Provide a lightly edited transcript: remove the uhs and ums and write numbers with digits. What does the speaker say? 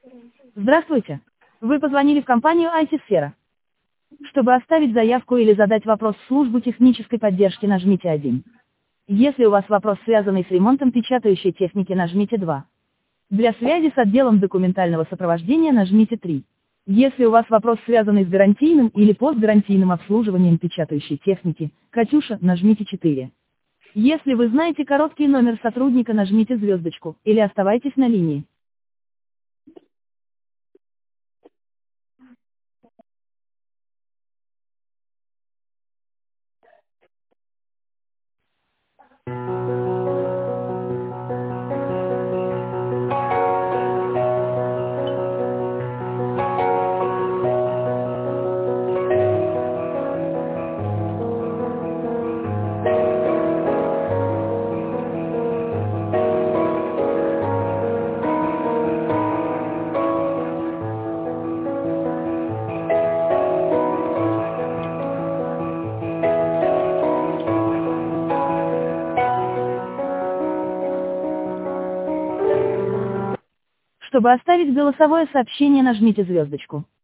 Здравствуйте. Вы позвонили в компанию IT-сфера. Чтобы оставить заявку или задать вопрос в службу технической поддержки, нажмите 1. Если у вас вопрос, связанный с ремонтом печатающей техники, нажмите 2. Для связи с отделом документального сопровождения нажмите 3. Если у вас вопрос, связанный с гарантийным или постгарантийным обслуживанием печатающей техники, Катюша, нажмите 4. Если вы знаете короткий номер сотрудника, нажмите звездочку, или оставайтесь на линии. Чтобы оставить голосовое сообщение, нажмите звездочку.